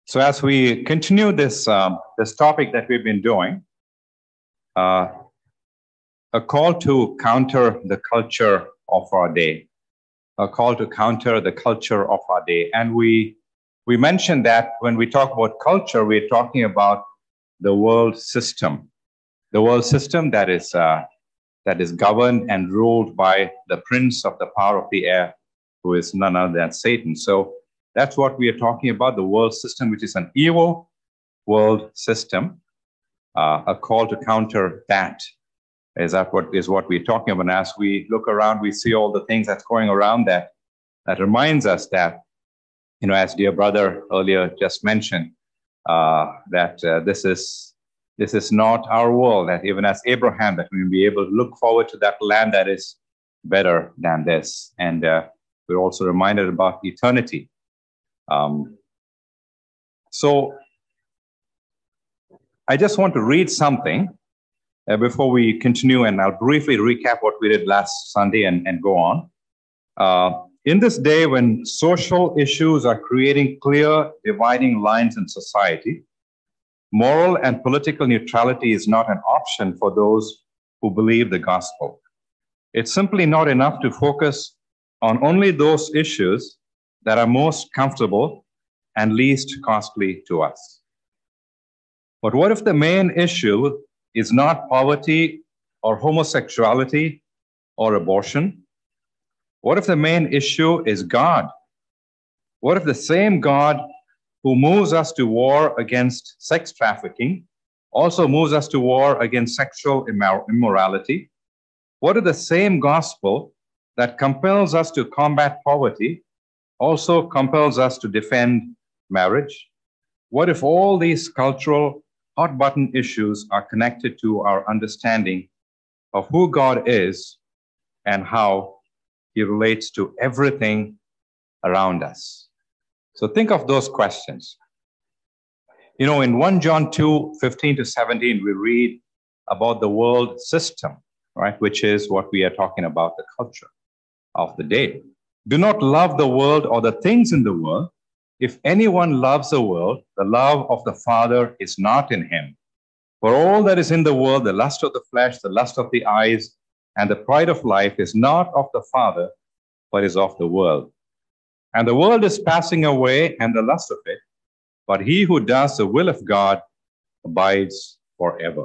So as we continue this topic that we've been doing, a call to counter the culture of our day, a call to counter the culture of our day. And we mentioned that when we talk about culture, we're talking about the world system that is governed and ruled by the prince of the power of the air, who is none other than Satan. So that's what we are talking about, the world system, which is an evil world system. A call to counter that is what we're talking about. And as we look around, we see all the things that's going around that reminds us that, as dear brother earlier just mentioned, that this is not our world, that even as Abraham, that we'll be able to look forward to that land that is better than this. And we're also reminded about eternity. So I just want to read something before we continue, and I'll briefly recap what we did last Sunday and go on. In this day when social issues are creating clear dividing lines in society, moral and political neutrality is not an option for those who believe the gospel. It's simply not enough to focus on only those issues that are most comfortable and least costly to us. But what if the main issue is not poverty or homosexuality or abortion? What if the main issue is God? What if the same God who moves us to war against sex trafficking also moves us to war against sexual immorality? What if the same gospel that compels us to combat poverty also compels us to defend marriage? What if all these cultural hot-button issues are connected to our understanding of who God is and how he relates to everything around us? So think of those questions. In 1 John 2:15-17, we read about the world system, right? Which is what we are talking about, the culture of the day. Do not love the world or the things in the world. If anyone loves the world, the love of the Father is not in him. For all that is in the world, the lust of the flesh, the lust of the eyes, and the pride of life is not of the Father, but is of the world. And the world is passing away and the lust of it, but he who does the will of God abides forever.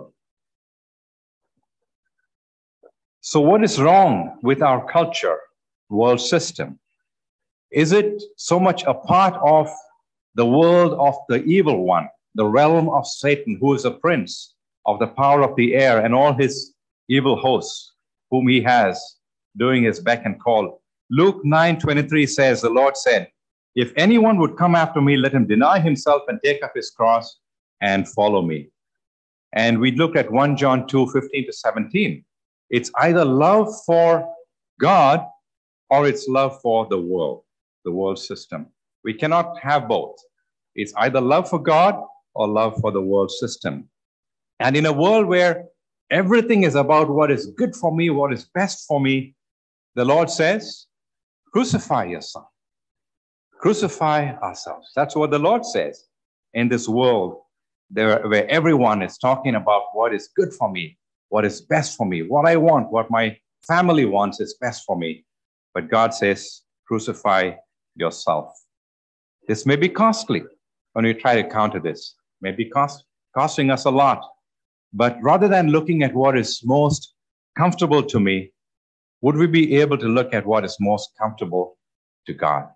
So what is wrong with our culture, world system? Is it so much a part of the world of the evil one, the realm of Satan, who is a prince of the power of the air and all his evil hosts, whom he has doing his beck and call? Luke 9:23 says, the Lord said, if anyone would come after me, let him deny himself and take up his cross and follow me. And we looked at 1 John 2:15-17. It's either love for God or it's love for the world system. We cannot have both. It's either love for God or love for the world system. And in a world where everything is about what is good for me, what is best for me, the Lord says, crucify yourself. Crucify ourselves. That's what the Lord says in this world where everyone is talking about what is good for me, what is best for me, what I want, what my family wants is best for me. But God says, crucify yourself. This may be costly when we try to counter this. It may be costing us a lot. But rather than looking at what is most comfortable to me, would we be able to look at what is most comfortable to God?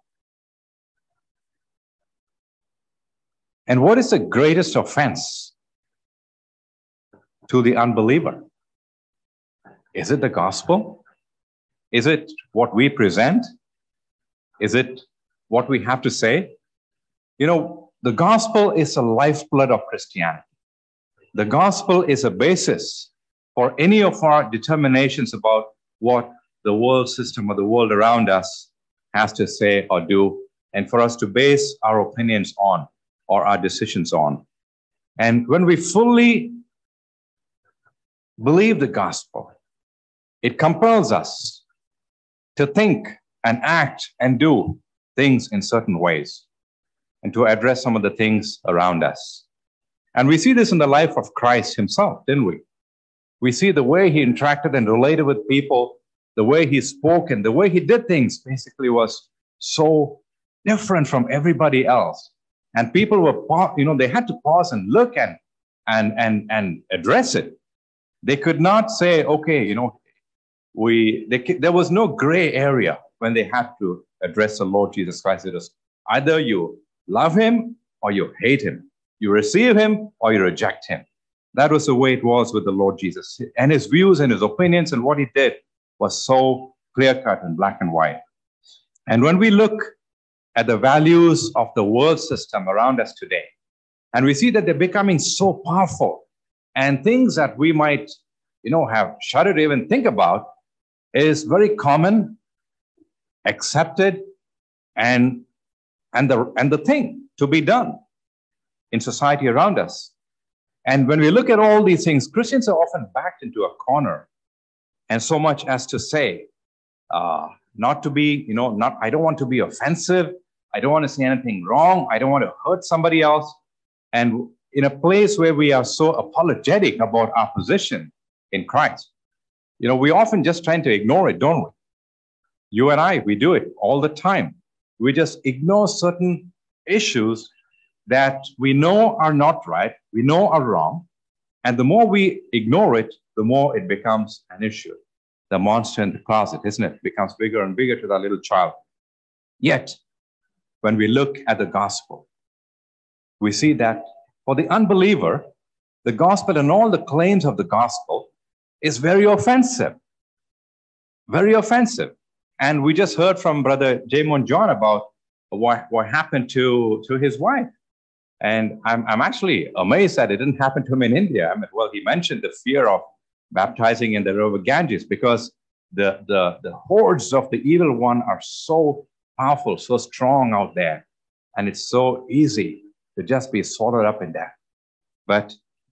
And what is the greatest offense to the unbeliever? Is it the gospel? Is it what we present? Is it what we have to say? The gospel is a lifeblood of Christianity. The gospel is a basis for any of our determinations about what the world system or the world around us has to say or do, and for us to base our opinions on or our decisions on. And when we fully believe the gospel, it compels us to think and act and do things in certain ways. and to address some of the things around us. And we see this in the life of Christ himself, didn't we? We see the way he interacted and related with people, the way he spoke and the way he did things basically was so different from everybody else. And people were, they had to pause and look and address it. They could not say, okay, there was no gray area when they had to address the Lord Jesus Christ. It was either you love him or you hate him. You receive him or you reject him. That was the way it was with the Lord Jesus. And his views and his opinions and what he did was so clear-cut and black and white. And when we look at the values of the world system around us today, and we see that they're becoming so powerful, and things that we might, have shuddered to even think about is very common, accepted, and the thing to be done in society around us. And when we look at all these things, Christians are often backed into a corner, and so much as to say, not to be, I don't want to be offensive. I don't want to say anything wrong. I don't want to hurt somebody else. And in a place where we are so apologetic about our position in Christ, we often just trying to ignore it, don't we? You and I, we do it all the time. We just ignore certain issues that we know are not right, we know are wrong, and the more we ignore it, the more it becomes an issue. The monster in the closet, isn't it? It becomes bigger and bigger to that little child. Yet, when we look at the gospel, we see that for the unbeliever, the gospel and all the claims of the gospel is very offensive. Very offensive. And we just heard from Brother Jamon John about what happened to his wife. And I'm actually amazed that it didn't happen to him in India. He mentioned the fear of baptizing in the river Ganges because the hordes of the evil one are so powerful, so strong out there. And it's so easy to just be swallowed up in that. But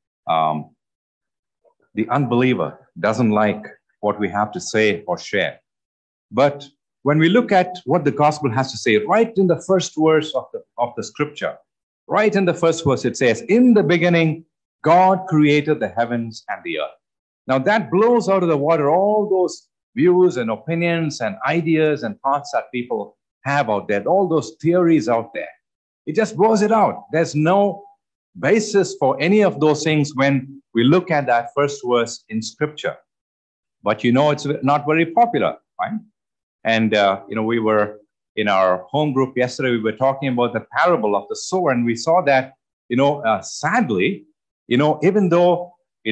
the unbeliever doesn't like what we have to say or share. But when we look at what the gospel has to say, right in the first verse of the scripture, right in the first verse, it says, in the beginning, God created the heavens and the earth. Now that blows out of the water all those views and opinions and ideas and thoughts that people have out there, all those theories out there. It just blows it out. There's no basis for any of those things when we look at that first verse in scripture. But it's not very popular, right? And, we were in our home group yesterday, we were talking about the parable of the sower, and we saw that, sadly, even though,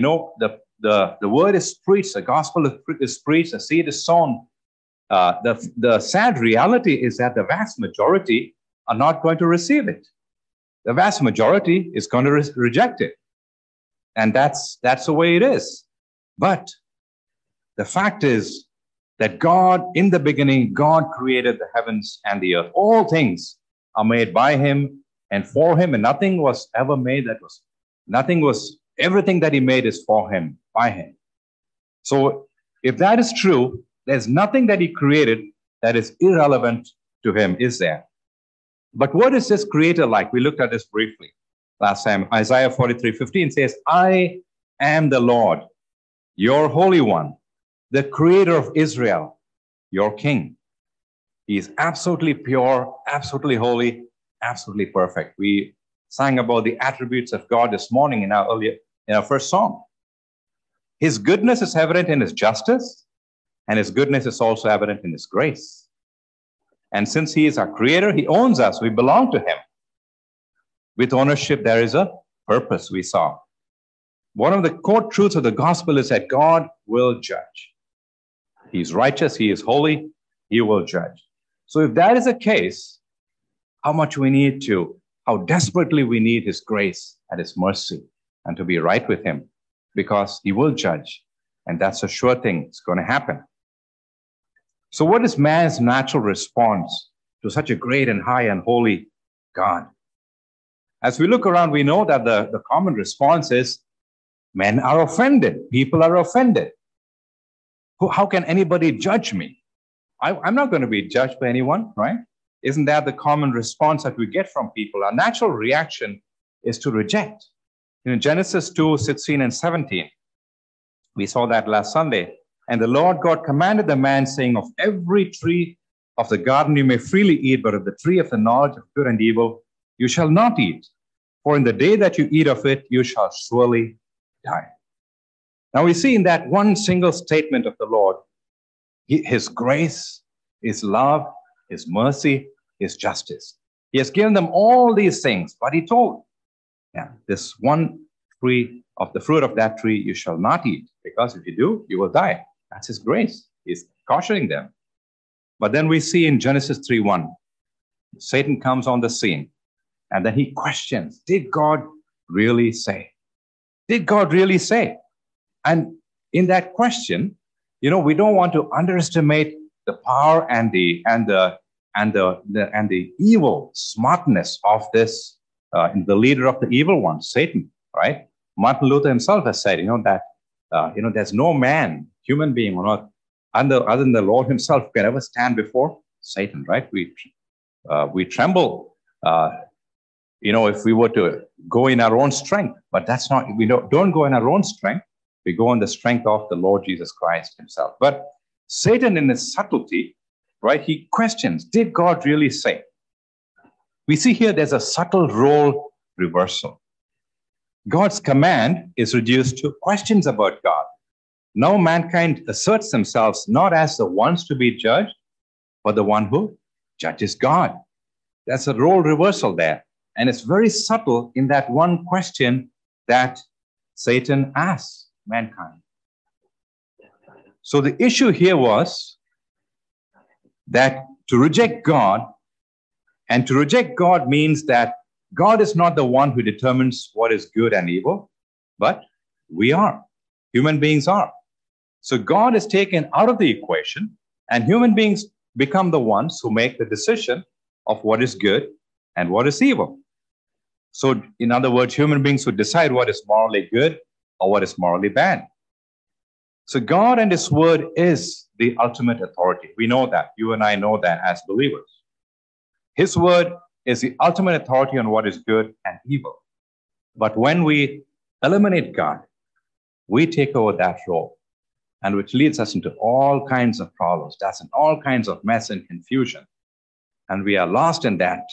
the word is preached, the gospel is preached, the seed is sown, the sad reality is that the vast majority are not going to receive it. The vast majority is going to reject it. And that's the way it is. But the fact is that God, in the beginning, God created the heavens and the earth. All things are made by him and for him, and nothing was ever made everything that he made is for him, by him. So if that is true, there's nothing that he created that is irrelevant to him, is there? But what is this creator like? We looked at this briefly last time. Isaiah 43:15 says, I am the Lord, your Holy One, the creator of Israel, your king. He is absolutely pure, absolutely holy, absolutely perfect. We sang about the attributes of God this morning in our first song. His goodness is evident in his justice, and his goodness is also evident in his grace. And since he is our creator, he owns us. We belong to him. With ownership, there is a purpose, we saw. One of the core truths of the gospel is that God will judge. He's righteous, he is holy, he will judge. So if that is the case, how desperately we need his grace and his mercy and to be right with him, because he will judge. And that's a sure thing. It's going to happen. So what is man's natural response to such a great and high and holy God? As we look around, we know that the common response is men are offended. People are offended. How can anybody judge me? I'm not going to be judged by anyone, right? Isn't that the common response that we get from people? Our natural reaction is to reject. Genesis 2:16 and 17, we saw that last Sunday. And the Lord God commanded the man, saying, of every tree of the garden you may freely eat, but of the tree of the knowledge of good and evil you shall not eat. For in the day that you eat of it, you shall surely die. Now we see in that one single statement of the Lord, his grace, his love, his mercy, his justice. He has given them all these things, but he told, this one tree of the fruit of that tree you shall not eat, because if you do, you will die. That's his grace. He's cautioning them. But then we see in Genesis 3:1, Satan comes on the scene, and then he questions, did God really say? Did God really say? And in that question, we don't want to underestimate the power and the evil smartness of this, the leader of the evil one, Satan, right? Martin Luther himself has said, that there's no man, human being or not, other than the Lord himself can ever stand before Satan, right? We tremble, if we were to go in our own strength, but that's not, we don't go in our own strength. We go on the strength of the Lord Jesus Christ himself. But Satan, in his subtlety, right, he questions, did God really say? We see here there's a subtle role reversal. God's command is reduced to questions about God. Now mankind asserts themselves not as the ones to be judged, but the one who judges God. There's a role reversal there. And it's very subtle in that one question that Satan asks mankind. So the issue here was that to reject God, and to reject God means that God is not the one who determines what is good and evil, but we are. Human beings are. So God is taken out of the equation, and human beings become the ones who make the decision of what is good and what is evil. So, in other words, human beings who decide what is morally good or what is morally bad. So God and his word is the ultimate authority. We know that. You and I know that as believers. His word is the ultimate authority on what is good and evil. But when we eliminate God, we take over that role, and which leads us into all kinds of problems. That's in all kinds of mess and confusion. And we are lost in that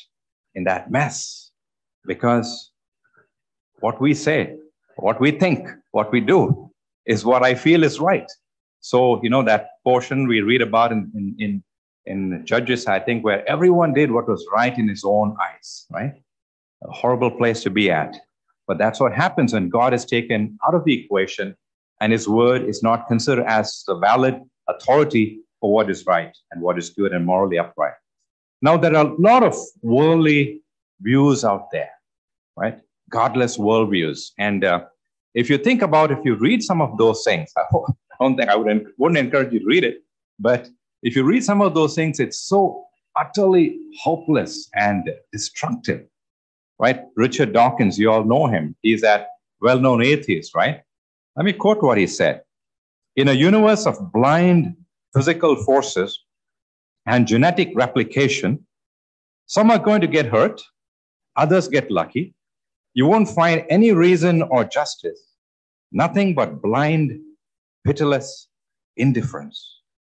mess, because what we say, what we think, what we do is what I feel is right. So, that portion we read about in Judges, I think, where everyone did what was right in his own eyes, right? A horrible place to be at. But that's what happens when God is taken out of the equation and his word is not considered as the valid authority for what is right and what is good and morally upright. Now, there are a lot of worldly views out there, right? Godless worldviews. And if you think about, if you read some of those things, I don't think I wouldn't encourage you to read it, but if you read some of those things, it's so utterly hopeless and destructive, right? Richard Dawkins, you all know him. He's that well-known atheist, right? Let me quote what he said. In a universe of blind physical forces and genetic replication, some are going to get hurt, others get lucky. You won't find any reason or justice, nothing but blind, pitiless indifference.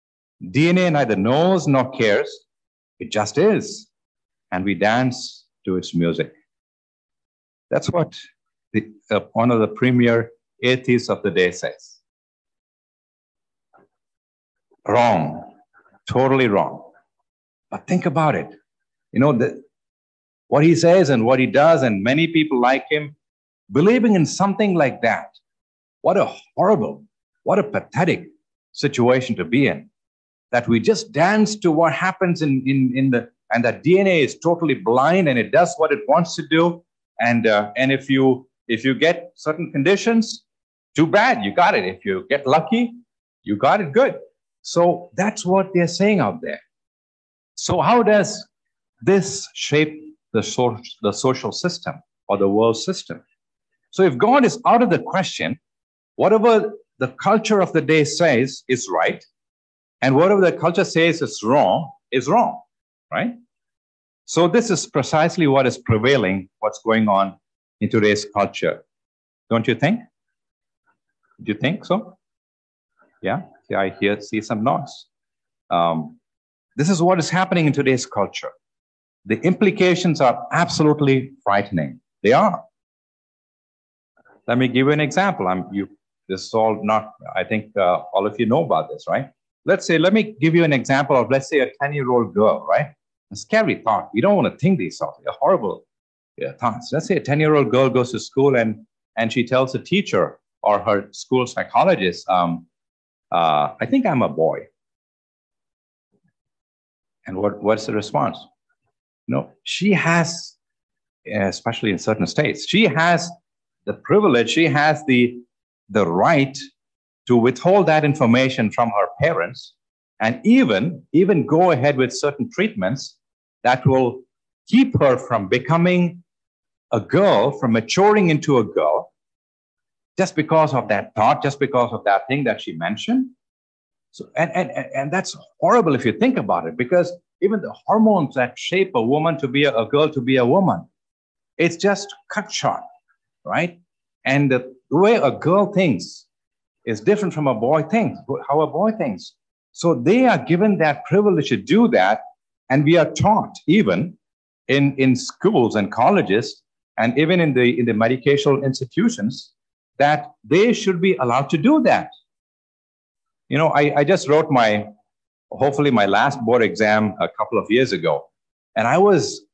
DNA neither knows nor cares, it just is, and we dance to its music. That's what one of the premier atheists of the day says. Wrong, totally wrong. But think about it. What he says and what he does, and many people like him, believing in something like that. What a horrible, what a pathetic situation to be in. That we just dance to what happens and that DNA is totally blind and it does what it wants to do. And if you get certain conditions, too bad, you got it. If you get lucky, you got it good. So that's what they're saying out there. So how does this shape the social system or the world system? So if God is out of the question, whatever the culture of the day says is right, and whatever the culture says is wrong, right? So this is precisely what is prevailing, what's going on in today's culture. Don't you think? Do you think so? Yeah, I see some noise. This is what is happening in today's culture. The implications are absolutely frightening. They are. Let me give you an example. This is all not, I think all of you know about this, right? Let me give you an example of, let's say, a 10-year-old girl, right? A scary thought. We don't want to think these thoughts. They're horrible thoughts. Let's say a 10-year-old girl goes to school and she tells the teacher or her school psychologist, I think I'm a boy. And what's the response? No, she has, especially in certain states, she has the privilege, she has the right to withhold that information from her parents and even go ahead with certain treatments that will keep her from becoming a girl, from maturing into a girl, just because of that thought, just because of that thing that she mentioned. So, and that's horrible if you think about it, because even the hormones that shape a woman to be a girl to be a woman, it's just cut short, right? And the way a girl thinks is different from a boy thinks, how a boy thinks. So they are given that privilege to do that, and we are taught even in schools and colleges, and even in the medical institutions, that they should be allowed to do that. You know, I just wrote hopefully my last board exam a couple of years ago, and I was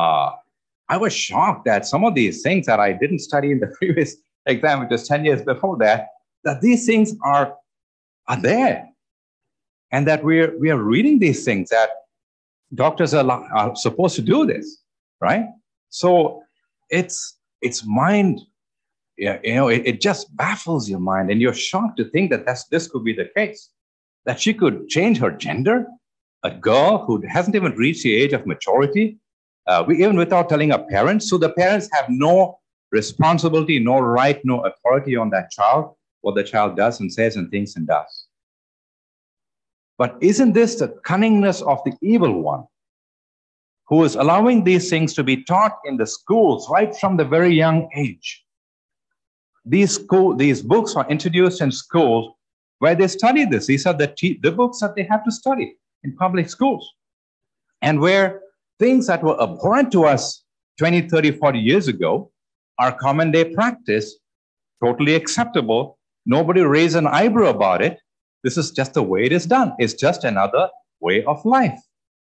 shocked that some of these things that I didn't study in the previous exam, which was 10 years before that these things are there, and that we are reading these things, that doctors are supposed to do this, right? So it's mind, it just baffles your mind, and you're shocked to think that this could be the case, that she could change her gender, a girl who hasn't even reached the age of maturity, even without telling her parents. So the parents have no responsibility, no right, no authority on that child, what the child does and says and thinks and does. But isn't this the cunningness of the evil one, who is allowing these things to be taught in the schools right from the very young age? These books are introduced in schools where they study this. These are the books that they have to study in public schools, and where things that were abhorrent to us 20, 30, 40 years ago are common day practice, totally acceptable. Nobody raised an eyebrow about it. This is just the way it is done. It's just another way of life.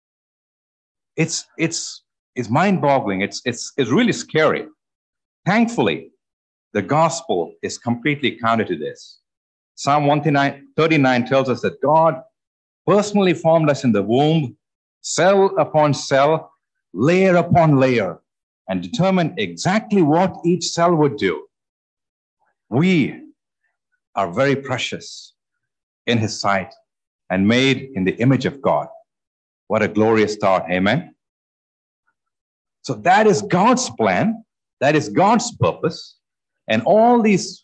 It's mind-boggling. It's really scary. Thankfully, the gospel is completely counter to this. Psalm 139 tells us that God personally formed us in the womb, cell upon cell, layer upon layer, and determined exactly what each cell would do. We are very precious in his sight and made in the image of God. What a glorious thought, amen? So that is God's plan, that is God's purpose, and all these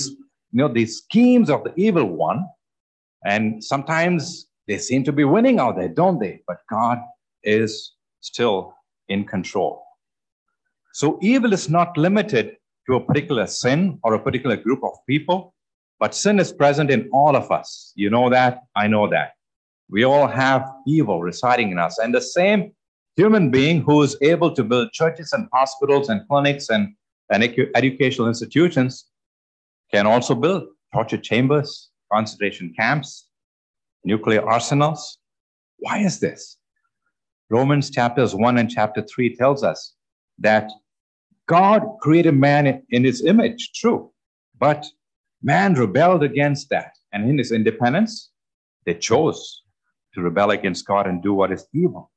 schemes of the evil one, and sometimes they seem to be winning out there, don't they? But God is still in control. So evil is not limited to a particular sin or a particular group of people, but sin is present in all of us. You know that, I know that. We all have evil residing in us. And the same human being who is able to build churches and hospitals and clinics and educational institutions can also build torture chambers, concentration camps, nuclear arsenals. Why is this? Romans chapters 1 and chapter 3 tells us that God created man in his image, true, but man rebelled against that. And in his independence, they chose to rebel against God and do what is evil.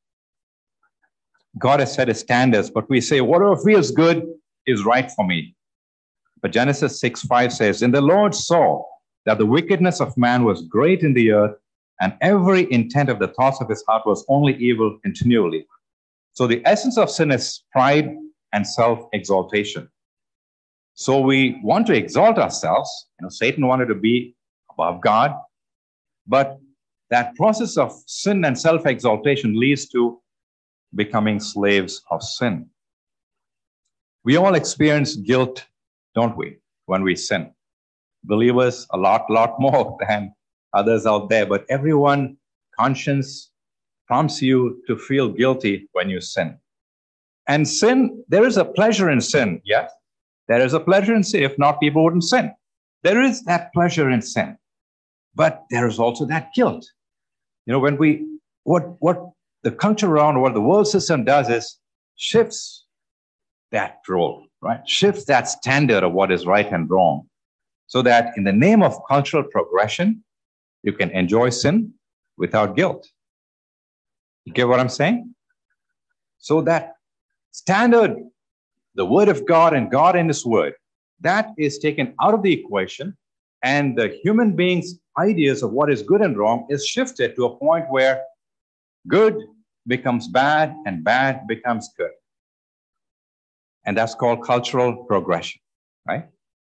God has set his standards, but we say, whatever feels good is right for me. But Genesis 6:5 says, and the Lord saw that the wickedness of man was great in the earth, and every intent of the thoughts of his heart was only evil continually. So the essence of sin is pride and self-exaltation. So we want to exalt ourselves. Satan wanted to be above God, but that process of sin and self-exaltation leads to becoming slaves of sin. We all experience guilt, don't we, when we sin? Believers, a lot more than others out there, but everyone, conscience prompts you to feel guilty when you sin. And sin, there is a pleasure in sin, yes? There is a pleasure in sin. If not, people wouldn't sin. There is that pleasure in sin. But there is also that guilt. You know, when what the culture around, what the world system does is shifts that role, right? Shifts that standard of what is right and wrong, so that in the name of cultural progression, you can enjoy sin without guilt. You get what I'm saying? So that standard, the word of God and God in his word, that is taken out of the equation, and the human being's ideas of what is good and wrong is shifted to a point where good becomes bad and bad becomes good. And that's called cultural progression, right?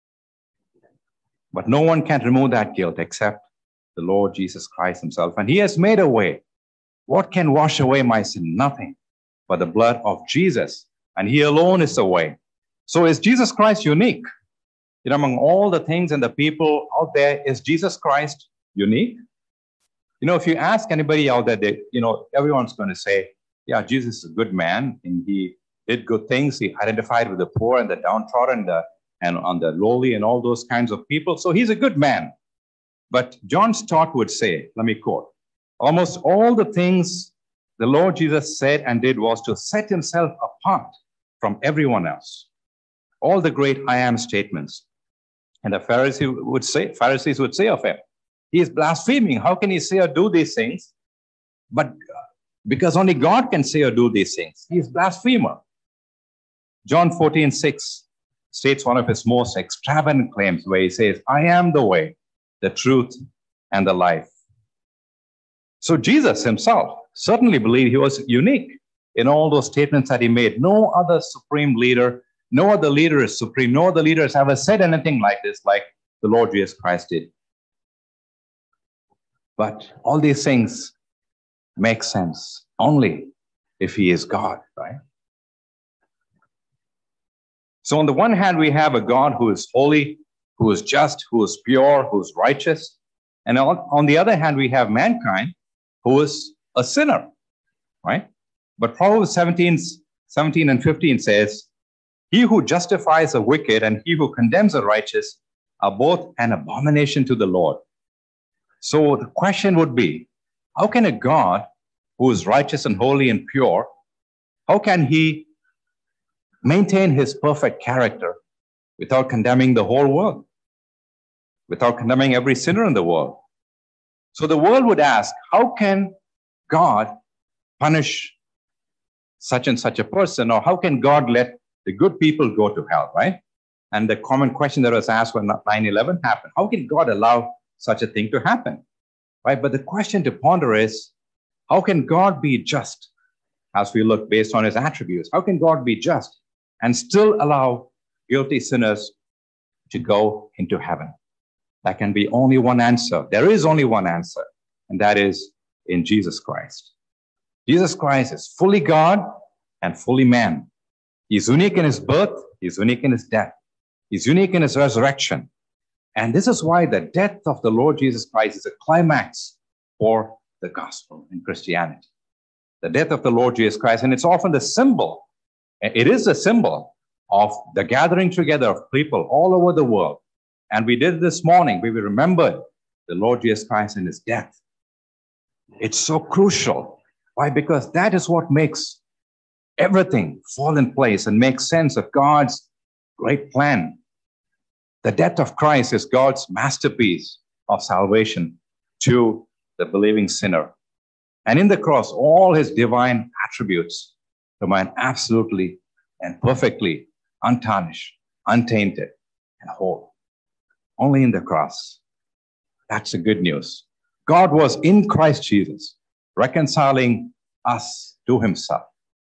But no one can remove that guilt except the Lord Jesus Christ himself. And he has made a way. What can wash away my sin? Nothing but the blood of Jesus. And he alone is the way. So is Jesus Christ unique? You know, among all the things and the people out there, is Jesus Christ unique? You know, if you ask anybody out there, everyone's going to say, yeah, Jesus is a good man, and he did good things. He identified with the poor and the downtrodden and on the lowly and all those kinds of people. So he's a good man. But John Stott would say, let me quote, almost all the things the Lord Jesus said and did was to set himself apart from everyone else. All the great I am statements. And the Pharisees would say of him, he is blaspheming. How can he say or do these things? But because only God can say or do these things. He is blasphemer. John 14:6 states one of his most extravagant claims, where he says, I am the way, the truth, and the life. So Jesus himself certainly believed he was unique in all those statements that he made. No other supreme leader, no other leader is supreme. No other leader has ever said anything like this, like the Lord Jesus Christ did. But all these things make sense only if he is God, right? So on the one hand, we have a God who is holy, who is just, who is pure, who is righteous. And on the other hand, we have mankind who is a sinner, right? But Proverbs 17 and 15 says, he who justifies the wicked and he who condemns the righteous are both an abomination to the Lord. So the question would be, how can a God who is righteous and holy and pure, how can he maintain his perfect character without condemning the whole world, without condemning every sinner in the world? So the world would ask, how can God punish such and such a person? Or how can God let the good people go to hell, right? And the common question that was asked when 9/11 happened, how can God allow such a thing to happen, right? But the question to ponder is, how can God be just as we look based on his attributes? How can God be just and still allow guilty sinners to go into heaven? There can be only one answer. There is only one answer, and that is in Jesus Christ. Jesus Christ is fully God and fully man. He's unique in his birth. He's unique in his death. He's unique in his resurrection. And this is why the death of the Lord Jesus Christ is a climax for the gospel in Christianity. The death of the Lord Jesus Christ, and it's often the symbol. It is a symbol of the gathering together of people all over the world. And we did this morning, we remembered the Lord Jesus Christ and his death. It's so crucial. Why? Because that is what makes everything fall in place and make sense of God's great plan. The death of Christ is God's masterpiece of salvation to the believing sinner. And in the cross, all his divine attributes remain absolutely and perfectly untarnished, untainted, and whole. Only in the cross. That's the good news. God was in Christ Jesus, reconciling us to himself.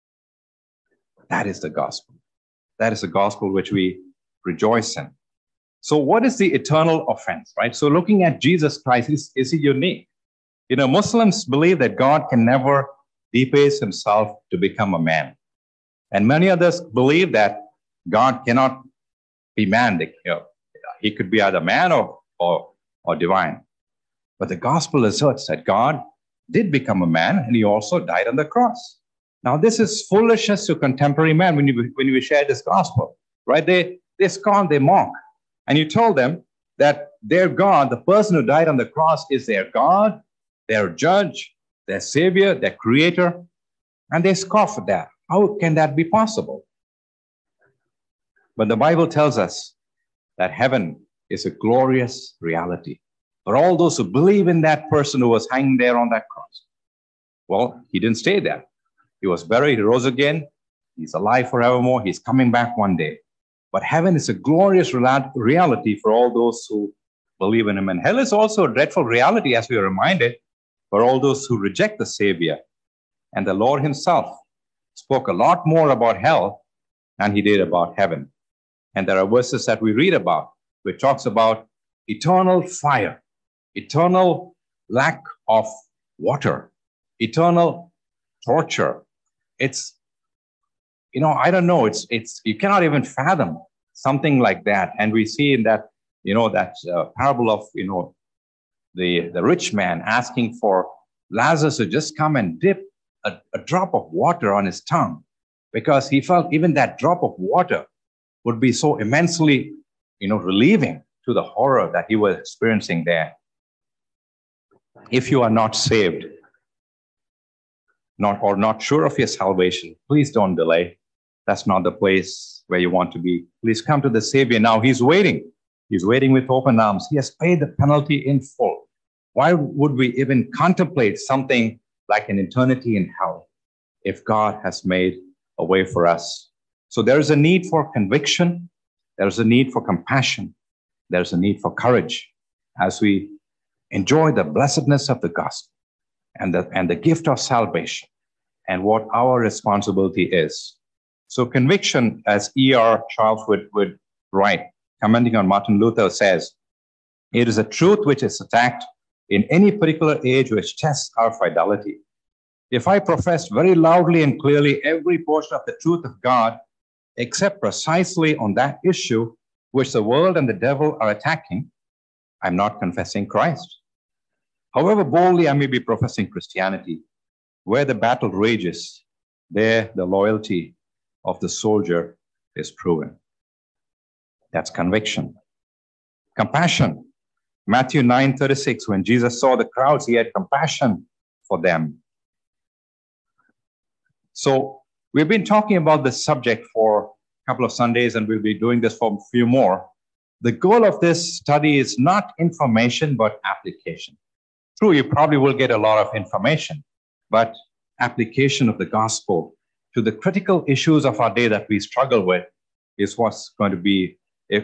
That is the gospel. That is the gospel which we rejoice in. So what is the eternal offense, right? So looking at Jesus Christ, is he unique? You know, Muslims believe that God can never debased himself to become a man. And many others believe that God cannot be man. He could be either man or divine. But the gospel asserts that God did become a man, and he also died on the cross. Now, this is foolishness to contemporary men when you share this gospel, right? They scorn, they mock. And you told them that their God, the person who died on the cross, is their God, their judge, their savior, their creator, and they scoff at that. How can that be possible? But the Bible tells us that heaven is a glorious reality for all those who believe in that person who was hanging there on that cross. Well, he didn't stay there. He was buried, he rose again. He's alive forevermore. He's coming back one day. But heaven is a glorious reality for all those who believe in him. And hell is also a dreadful reality, as we are reminded, for all those who reject the Savior. And the Lord himself spoke a lot more about hell than he did about heaven. And there are verses that we read about, which talks about eternal fire, eternal lack of water, eternal torture. It's, I don't know, it's you cannot even fathom something like that. And we see in that, that parable of, the rich man asking for Lazarus to just come and dip a drop of water on his tongue, because he felt even that drop of water would be so immensely, relieving to the horror that he was experiencing there. If you are not saved, not sure of your salvation, please don't delay. That's not the place where you want to be. Please come to the Savior now. He's waiting. He's waiting with open arms. He has paid the penalty in full. Why would we even contemplate something like an eternity in hell if God has made a way for us? So there is a need for conviction. There is a need for compassion. There is a need for courage as we enjoy the blessedness of the gospel and the gift of salvation and what our responsibility is. So conviction, as E.R. Charles would write, commenting on Martin Luther, says, it is a truth which is attacked in any particular age which tests our fidelity. If I profess very loudly and clearly every portion of the truth of God, except precisely on that issue which the world and the devil are attacking, I'm not confessing Christ. However boldly I may be professing Christianity, where the battle rages, there the loyalty of the soldier is proven. That's conviction. Compassion. Matthew 9:36, when Jesus saw the crowds, he had compassion for them. So we've been talking about this subject for a couple of Sundays, and we'll be doing this for a few more. The goal of this study is not information, but application. True, you probably will get a lot of information, but application of the gospel to the critical issues of our day that we struggle with is what's going to be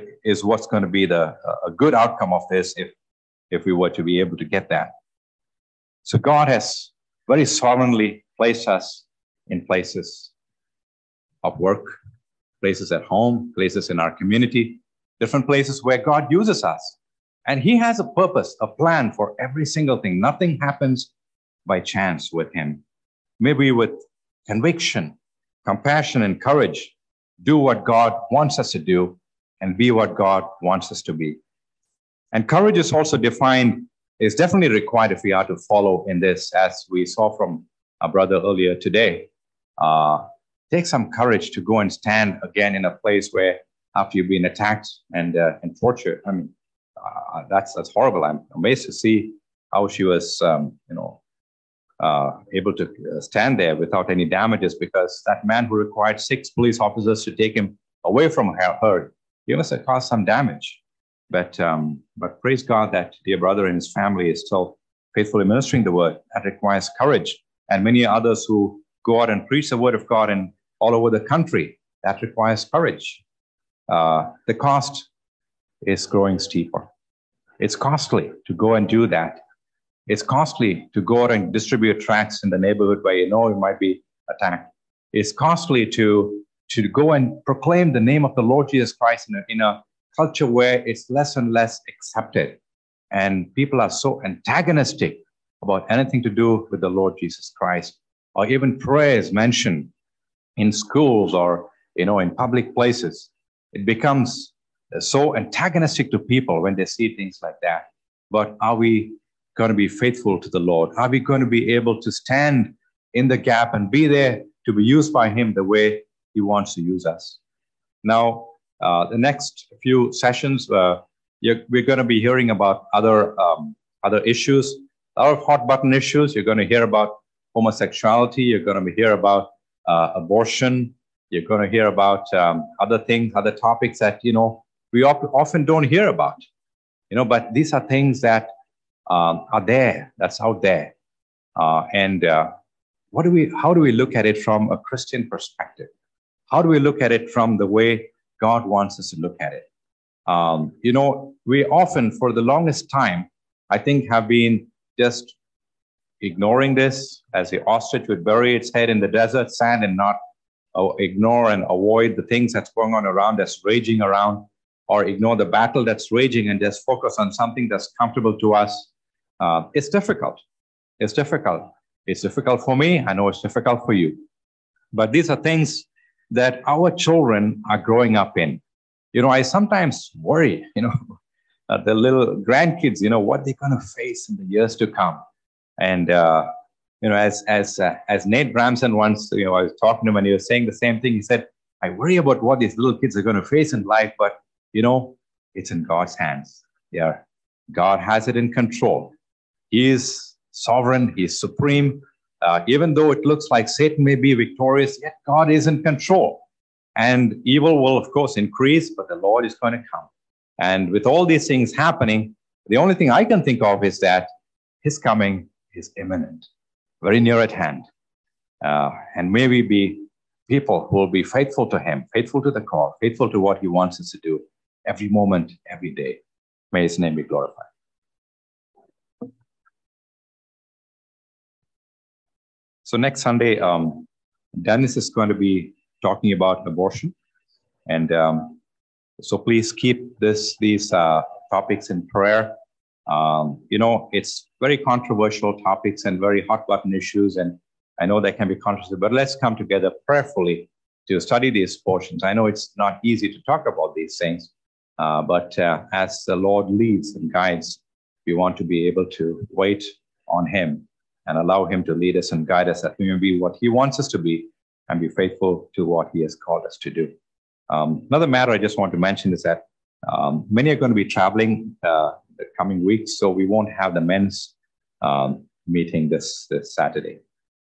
a good outcome of this if we were to be able to get that. So God has very sovereignly placed us in places of work, places at home, places in our community, different places where God uses us. And he has a purpose, a plan for every single thing. Nothing happens by chance with him. Maybe with conviction, compassion, and courage, do what God wants us to do and be what God wants us to be. And courage is also is definitely required if we are to follow in this, as we saw from our brother earlier today. Take some courage to go and stand again in a place where after you've been attacked and tortured. I mean, that's horrible. I'm amazed to see how she was, able to stand there without any damages, because that man who required 6 police officers to take him away from her, he must have caused some damage. But praise God that dear brother and his family is still faithfully ministering the word. That requires courage. And many others who go out and preach the word of God and all over the country, that requires courage. The cost is growing steeper. It's costly to go and do that. It's costly to go out and distribute tracts in the neighborhood where you might be attacked. It's costly to go and proclaim the name of the Lord Jesus Christ in a culture where it's less and less accepted. And people are so antagonistic about anything to do with the Lord Jesus Christ. or even prayers mentioned in schools or in public places, it becomes so antagonistic to people when they see things like that. But are we going to be faithful to the Lord? Are we going to be able to stand in the gap and be there to be used by Him the way He wants to use us? Now, the next few sessions, we're going to be hearing about other issues, a lot of hot button issues. You're going to hear about homosexuality. You're going to hear about abortion. You're going to hear about other things, other topics that we often don't hear about. But these are things that are there. That's out there. And how do we look at it from a Christian perspective? How do we look at it from the way God wants us to look at it? We often, for the longest time, I think, have been just ignoring this, as the ostrich would bury its head in the desert sand and not ignore and avoid the things that's going on around us, raging around, or ignore the battle that's raging and just focus on something that's comfortable to us. It's difficult. It's difficult. It's difficult for me. I know it's difficult for you. But these are things that our children are growing up in. I sometimes worry, the little grandkids, what they're going to face in the years to come. And, as Nate Bramson once, I was talking to him and he was saying the same thing. He said, I worry about what these little kids are going to face in life, but, it's in God's hands. Yeah. God has it in control. He is sovereign. He is supreme. Even though it looks like Satan may be victorious, yet God is in control. And evil will, of course, increase, but the Lord is going to come. And with all these things happening, the only thing I can think of is that His coming is imminent, very near at hand. And may we be people who will be faithful to Him, faithful to the call, faithful to what He wants us to do every moment, every day. May His name be glorified. So next Sunday, Dennis is going to be talking about abortion. And so please keep these topics in prayer. It's very controversial topics and very hot button issues. And I know they can be controversial, but let's come together prayerfully to study these portions. I know it's not easy to talk about these things, but as the Lord leads and guides, we want to be able to wait on Him and allow Him to lead us and guide us, that we may be what He wants us to be and be faithful to what He has called us to do. Another matter I just want to mention is that many are going to be traveling the coming weeks, so we won't have the men's meeting this Saturday.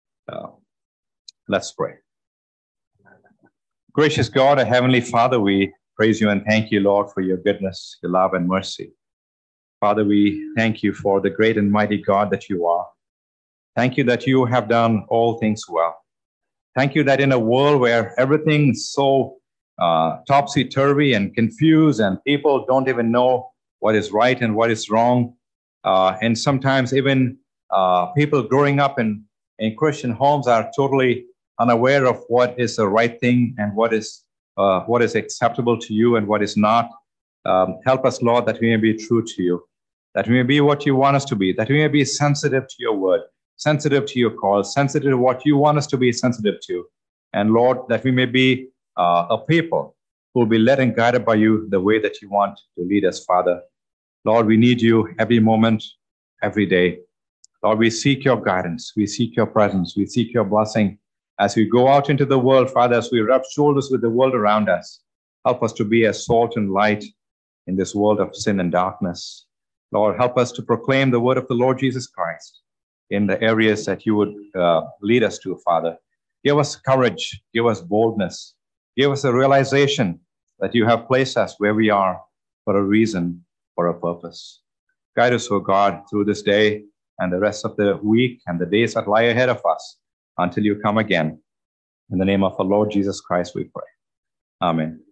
Let's pray. Gracious God, our Heavenly Father, we praise You and thank You, Lord, for Your goodness, Your love and mercy. Father, we thank You for the great and mighty God that You are. Thank You that You have done all things well. Thank You that in a world where everything is so topsy-turvy and confused and people don't even know what is right and what is wrong, and sometimes even people growing up in Christian homes are totally unaware of what is the right thing and what is acceptable to You and what is not. Help us, Lord, that we may be true to You, that we may be what You want us to be, that we may be sensitive to Your word, sensitive to Your call, sensitive to what You want us to be sensitive to. And Lord, that we may be a people who will be led and guided by You the way that You want to lead us, Father. Lord, we need You every moment, every day. Lord, we seek Your guidance. We seek Your presence. We seek Your blessing as we go out into the world, Father, as we rub shoulders with the world around us. Help us to be as salt and light in this world of sin and darkness. Lord, help us to proclaim the word of the Lord Jesus Christ in the areas that You would lead us to, Father. Give us courage. Give us boldness. Give us a realization that You have placed us where we are for a reason, for a purpose. Guide us, O God, through this day and the rest of the week and the days that lie ahead of us until You come again. In the name of our Lord Jesus Christ, we pray. Amen.